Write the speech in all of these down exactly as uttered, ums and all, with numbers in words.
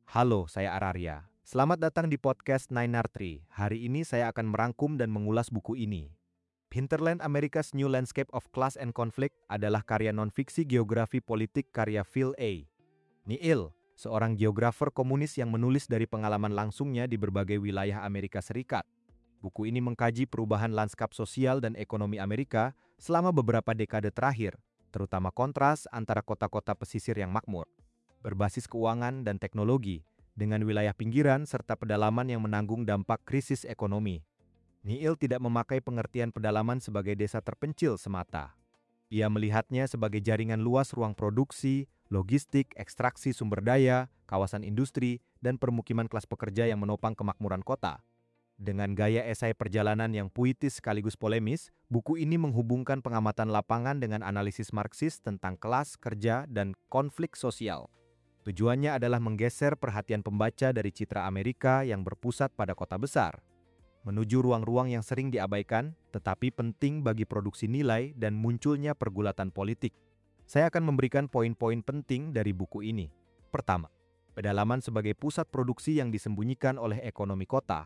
Halo, saya Araria. Selamat datang di podcast Nine R Tree. Hari ini saya akan merangkum dan mengulas buku ini. Hinterland America's New Landscape of Class and Conflict adalah karya nonfiksi geografi politik karya Phil A. Neal, seorang geografer komunis yang menulis dari pengalaman langsungnya di berbagai wilayah Amerika Serikat. Buku ini mengkaji perubahan lanskap sosial dan ekonomi Amerika selama beberapa dekade terakhir, terutama kontras antara kota-kota pesisir yang makmur, berbasis keuangan dan teknologi, dengan wilayah pinggiran serta pedalaman yang menanggung dampak krisis ekonomi. Neal tidak memakai pengertian pedalaman sebagai desa terpencil semata. Ia melihatnya sebagai jaringan luas ruang produksi, logistik, ekstraksi sumber daya, kawasan industri, dan permukiman kelas pekerja yang menopang kemakmuran kota. Dengan gaya esai perjalanan yang puitis sekaligus polemis, buku ini menghubungkan pengamatan lapangan dengan analisis Marxis tentang kelas, kerja, dan konflik sosial. Tujuannya adalah menggeser perhatian pembaca dari citra Amerika yang berpusat pada kota besar, menuju ruang-ruang yang sering diabaikan, tetapi penting bagi produksi nilai dan munculnya pergulatan politik. Saya akan memberikan poin-poin penting dari buku ini. Pertama, pedalaman sebagai pusat produksi yang disembunyikan oleh ekonomi kota.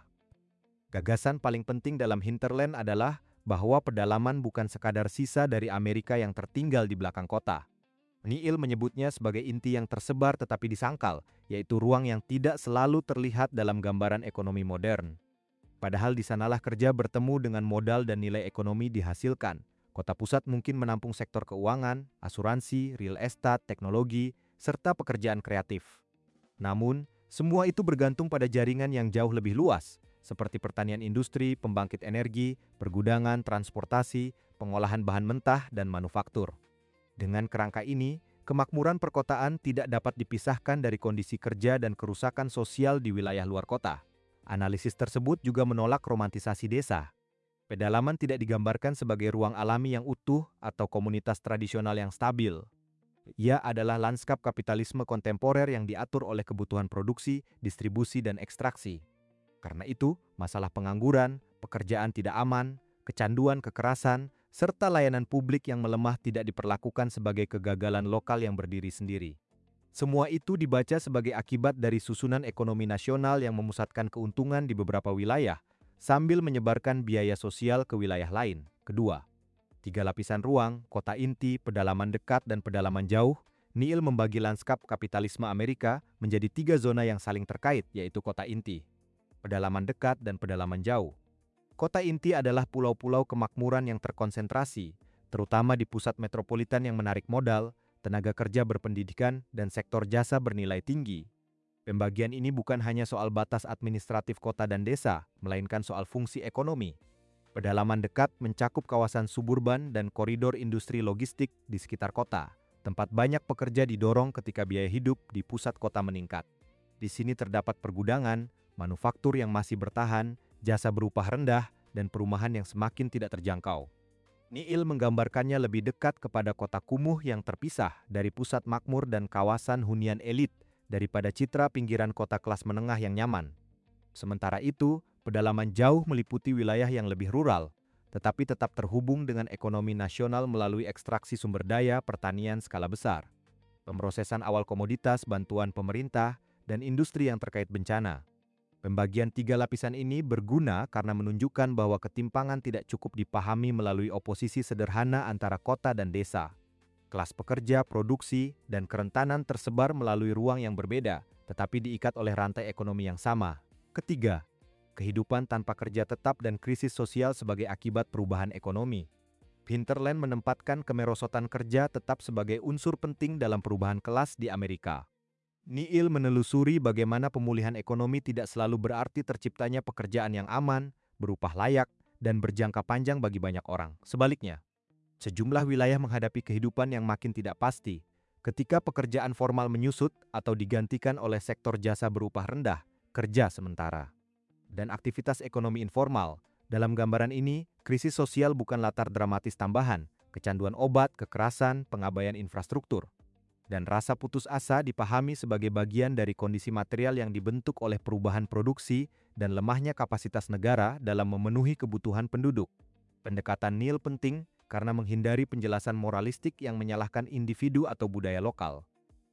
Gagasan paling penting dalam Hinterland adalah bahwa pedalaman bukan sekadar sisa dari Amerika yang tertinggal di belakang kota. Neal menyebutnya sebagai inti yang tersebar tetapi disangkal, yaitu ruang yang tidak selalu terlihat dalam gambaran ekonomi modern. Padahal di sanalah kerja bertemu dengan modal dan nilai ekonomi dihasilkan. Kota pusat mungkin menampung sektor keuangan, asuransi, real estate, teknologi, serta pekerjaan kreatif. Namun, semua itu bergantung pada jaringan yang jauh lebih luas, seperti pertanian industri, pembangkit energi, pergudangan, transportasi, pengolahan bahan mentah, dan manufaktur. Dengan kerangka ini, kemakmuran perkotaan tidak dapat dipisahkan dari kondisi kerja dan kerusakan sosial di wilayah luar kota. Analisis tersebut juga menolak romantisasi desa. Pedalaman tidak digambarkan sebagai ruang alami yang utuh atau komunitas tradisional yang stabil. Ia adalah lanskap kapitalisme kontemporer yang diatur oleh kebutuhan produksi, distribusi, dan ekstraksi. Karena itu, masalah pengangguran, pekerjaan tidak aman, kecanduan kekerasan, serta layanan publik yang melemah tidak diperlakukan sebagai kegagalan lokal yang berdiri sendiri. Semua itu dibaca sebagai akibat dari susunan ekonomi nasional yang memusatkan keuntungan di beberapa wilayah, sambil menyebarkan biaya sosial ke wilayah lain. Kedua, tiga lapisan ruang, kota inti, pedalaman dekat, dan pedalaman jauh. Neal membagi lanskap kapitalisme Amerika menjadi tiga zona yang saling terkait, yaitu kota inti, pedalaman dekat, dan pedalaman jauh. Kota inti adalah pulau-pulau kemakmuran yang terkonsentrasi, terutama di pusat metropolitan yang menarik modal, tenaga kerja berpendidikan, dan sektor jasa bernilai tinggi. Pembagian ini bukan hanya soal batas administratif kota dan desa, melainkan soal fungsi ekonomi. Pedalaman dekat mencakup kawasan suburban dan koridor industri logistik di sekitar kota, tempat banyak pekerja didorong ketika biaya hidup di pusat kota meningkat. Di sini terdapat pergudangan, manufaktur yang masih bertahan, jasa berupah rendah, dan perumahan yang semakin tidak terjangkau. Neal menggambarkannya lebih dekat kepada kota kumuh yang terpisah dari pusat makmur dan kawasan hunian elit daripada citra pinggiran kota kelas menengah yang nyaman. Sementara itu, pedalaman jauh meliputi wilayah yang lebih rural, tetapi tetap terhubung dengan ekonomi nasional melalui ekstraksi sumber daya pertanian skala besar, pemrosesan awal komoditas, bantuan pemerintah, dan industri yang terkait bencana. Pembagian tiga lapisan ini berguna karena menunjukkan bahwa ketimpangan tidak cukup dipahami melalui oposisi sederhana antara kota dan desa. Kelas pekerja, produksi, dan kerentanan tersebar melalui ruang yang berbeda, tetapi diikat oleh rantai ekonomi yang sama. Ketiga, kehidupan tanpa kerja tetap dan krisis sosial sebagai akibat perubahan ekonomi. Hinterland menempatkan kemerosotan kerja tetap sebagai unsur penting dalam perubahan kelas di Amerika. Neal menelusuri bagaimana pemulihan ekonomi tidak selalu berarti terciptanya pekerjaan yang aman, berupah layak, dan berjangka panjang bagi banyak orang. Sebaliknya, sejumlah wilayah menghadapi kehidupan yang makin tidak pasti ketika pekerjaan formal menyusut atau digantikan oleh sektor jasa berupah rendah, kerja sementara, dan aktivitas ekonomi informal. Dalam gambaran ini, krisis sosial bukan latar dramatis tambahan, kecanduan obat, kekerasan, pengabaian infrastruktur, dan rasa putus asa dipahami sebagai bagian dari kondisi material yang dibentuk oleh perubahan produksi dan lemahnya kapasitas negara dalam memenuhi kebutuhan penduduk. Pendekatan Neal penting karena menghindari penjelasan moralistik yang menyalahkan individu atau budaya lokal.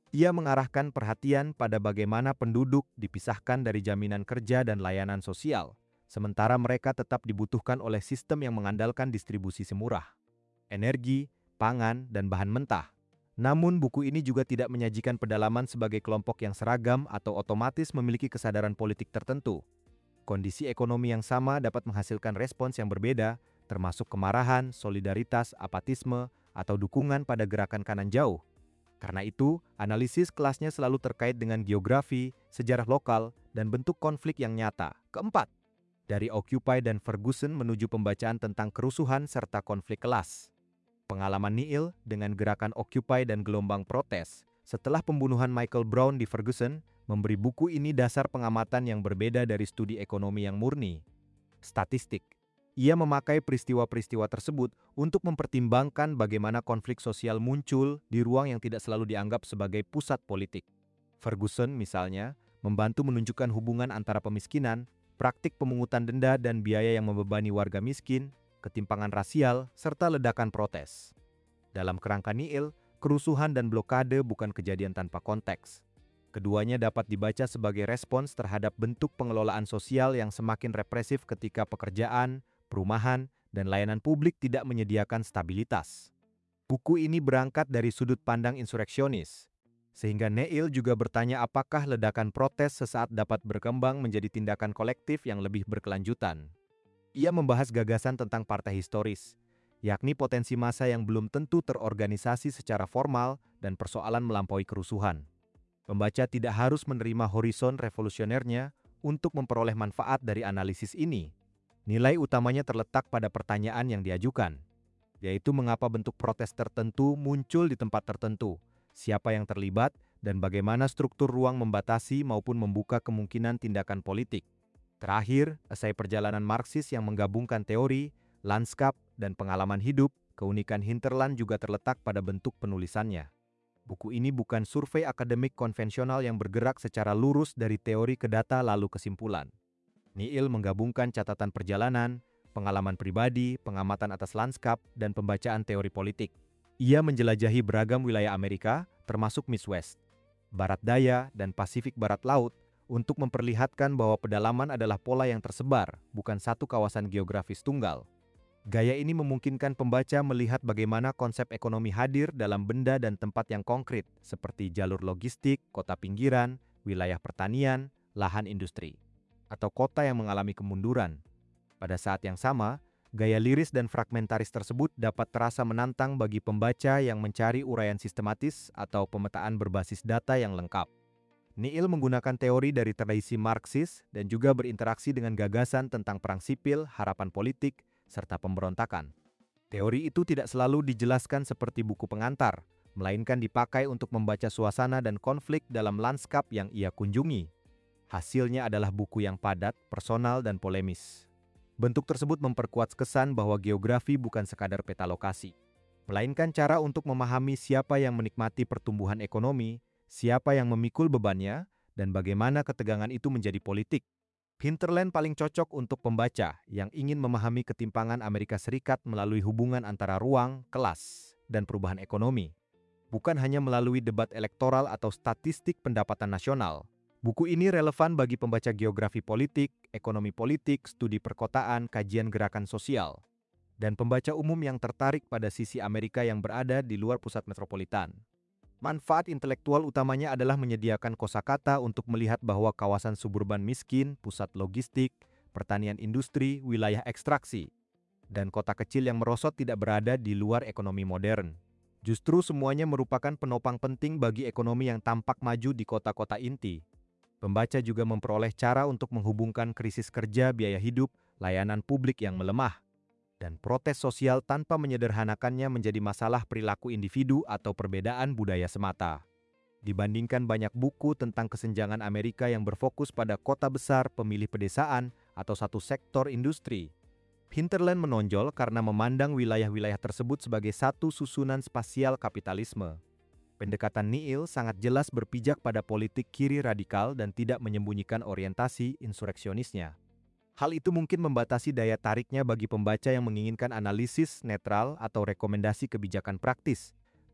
Ia mengarahkan perhatian pada bagaimana penduduk dipisahkan dari jaminan kerja dan layanan sosial, sementara mereka tetap dibutuhkan oleh sistem yang mengandalkan distribusi semurah, energi, pangan, dan bahan mentah. Namun buku ini juga tidak menyajikan pedalaman sebagai kelompok yang seragam atau otomatis memiliki kesadaran politik tertentu. Kondisi ekonomi yang sama dapat menghasilkan respons yang berbeda, termasuk kemarahan, solidaritas, apatisme, atau dukungan pada gerakan kanan jauh. Karena itu, analisis kelasnya selalu terkait dengan geografi, sejarah lokal, dan bentuk konflik yang nyata. Keempat, dari Occupy dan Ferguson menuju pembacaan tentang kerusuhan serta konflik kelas. Pengalaman Neil dengan gerakan Occupy dan gelombang protes setelah pembunuhan Michael Brown di Ferguson memberi buku ini dasar pengamatan yang berbeda dari studi ekonomi yang murni. Statistik. Ia memakai peristiwa-peristiwa tersebut untuk mempertimbangkan bagaimana konflik sosial muncul di ruang yang tidak selalu dianggap sebagai pusat politik. Ferguson, misalnya, membantu menunjukkan hubungan antara pemiskinan, praktik pemungutan denda dan biaya yang membebani warga miskin, ketimpangan rasial, serta ledakan protes. Dalam kerangka Neil, kerusuhan dan blokade bukan kejadian tanpa konteks. Keduanya dapat dibaca sebagai respons terhadap bentuk pengelolaan sosial yang semakin represif ketika pekerjaan, perumahan, dan layanan publik tidak menyediakan stabilitas. Buku ini berangkat dari sudut pandang insureksionis, sehingga Neil juga bertanya apakah ledakan protes sesaat dapat berkembang menjadi tindakan kolektif yang lebih berkelanjutan. Ia membahas gagasan tentang partai historis, yakni potensi massa yang belum tentu terorganisasi secara formal dan persoalan melampaui kerusuhan. Pembaca tidak harus menerima horizon revolusionernya untuk memperoleh manfaat dari analisis ini. Nilai utamanya terletak pada pertanyaan yang diajukan, yaitu mengapa bentuk protes tertentu muncul di tempat tertentu, siapa yang terlibat, dan bagaimana struktur ruang membatasi maupun membuka kemungkinan tindakan politik. Terakhir, esai perjalanan Marxis yang menggabungkan teori, lanskap, dan pengalaman hidup, keunikan Hinterland juga terletak pada bentuk penulisannya. Buku ini bukan survei akademik konvensional yang bergerak secara lurus dari teori ke data lalu kesimpulan. Neil menggabungkan catatan perjalanan, pengalaman pribadi, pengamatan atas lanskap, dan pembacaan teori politik. Ia menjelajahi beragam wilayah Amerika, termasuk Midwest, Barat Daya, dan Pasifik Barat Laut, untuk memperlihatkan bahwa pedalaman adalah pola yang tersebar, bukan satu kawasan geografis tunggal. Gaya ini memungkinkan pembaca melihat bagaimana konsep ekonomi hadir dalam benda dan tempat yang konkret, seperti jalur logistik, kota pinggiran, wilayah pertanian, lahan industri, atau kota yang mengalami kemunduran. Pada saat yang sama, gaya liris dan fragmentaris tersebut dapat terasa menantang bagi pembaca yang mencari uraian sistematis atau pemetaan berbasis data yang lengkap. Neil menggunakan teori dari tradisi Marxis dan juga berinteraksi dengan gagasan tentang perang sipil, harapan politik, serta pemberontakan. Teori itu tidak selalu dijelaskan seperti buku pengantar, melainkan dipakai untuk membaca suasana dan konflik dalam lanskap yang ia kunjungi. Hasilnya adalah buku yang padat, personal, dan polemis. Bentuk tersebut memperkuat kesan bahwa geografi bukan sekadar peta lokasi, melainkan cara untuk memahami siapa yang menikmati pertumbuhan ekonomi, siapa yang memikul bebannya, dan bagaimana ketegangan itu menjadi politik. Hinterland paling cocok untuk pembaca yang ingin memahami ketimpangan Amerika Serikat melalui hubungan antara ruang, kelas, dan perubahan ekonomi. Bukan hanya melalui debat elektoral atau statistik pendapatan nasional. Buku ini relevan bagi pembaca geografi politik, ekonomi politik, studi perkotaan, kajian gerakan sosial, dan pembaca umum yang tertarik pada sisi Amerika yang berada di luar pusat metropolitan. Manfaat intelektual utamanya adalah menyediakan kosakata untuk melihat bahwa kawasan suburban miskin, pusat logistik, pertanian industri, wilayah ekstraksi, dan kota kecil yang merosot tidak berada di luar ekonomi modern. Justru semuanya merupakan penopang penting bagi ekonomi yang tampak maju di kota-kota inti. Pembaca juga memperoleh cara untuk menghubungkan krisis kerja, biaya hidup, layanan publik yang melemah, dan protes sosial tanpa menyederhanakannya menjadi masalah perilaku individu atau perbedaan budaya semata. Dibandingkan banyak buku tentang kesenjangan Amerika yang berfokus pada kota besar, pemilih pedesaan, atau satu sektor industri, Hinterland menonjol karena memandang wilayah-wilayah tersebut sebagai satu susunan spasial kapitalisme. Pendekatan Neil sangat jelas berpijak pada politik kiri radikal dan tidak menyembunyikan orientasi insureksionisnya. Hal itu mungkin membatasi daya tariknya bagi pembaca yang menginginkan analisis netral atau rekomendasi kebijakan praktis.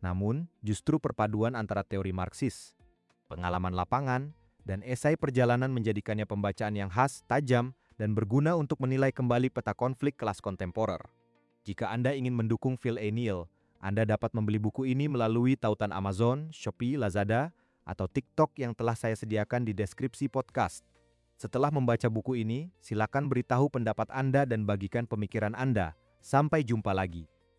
Namun, justru perpaduan antara teori Marxis, pengalaman lapangan, dan esai perjalanan menjadikannya pembacaan yang khas, tajam, dan berguna untuk menilai kembali peta konflik kelas kontemporer. Jika Anda ingin mendukung Phil A. Neill, Anda dapat membeli buku ini melalui tautan Amazon, Shopee, Lazada, atau TikTok yang telah saya sediakan di deskripsi podcast. Setelah membaca buku ini, silakan beritahu pendapat Anda dan bagikan pemikiran Anda. Sampai jumpa lagi.